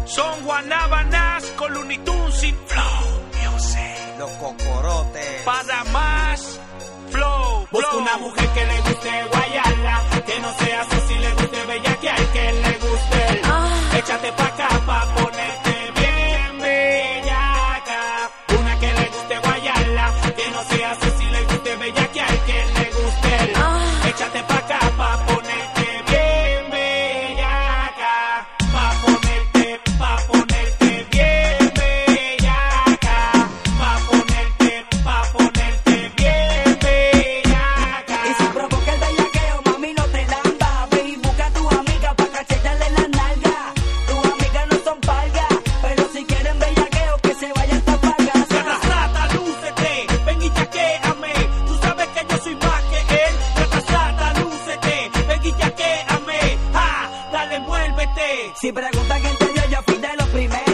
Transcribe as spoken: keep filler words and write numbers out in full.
Son guanábanas con Looney Tunes sin flow music. Los cocorotes. Para más flow. Busca una mujer que le guste guayarla, que no sea sosi, le guste bellaquear, que le guste el ah. Échate pa' acá pa' ponerte bien bellaca. Una que le guste guayarla, que no sea sosi, le guste bellaquear, que le guste el ah. Échate pa' acá pa' ponerte bien bellaca. Pa' ponerte, pa' ponerte bien bellaca. Pa' ponerte, pa' ponerte bien bellaca. Y si provoca el bellaqueo, mami, no te lamba. Ve y busca a tu amiga pa' cachetarle la nalga. Tus amigas no son palgas, pero si quieren bellaqueo, que se vayan tan pagas. Rata, rata, lúcete, ven y chaquéame. Tú sabes que yo soy más que él. Rata, rata, lúcete, ven y chaquéame. Ja, dale, muélvete. Si preguntan quién te dio, yo fui de los primeros.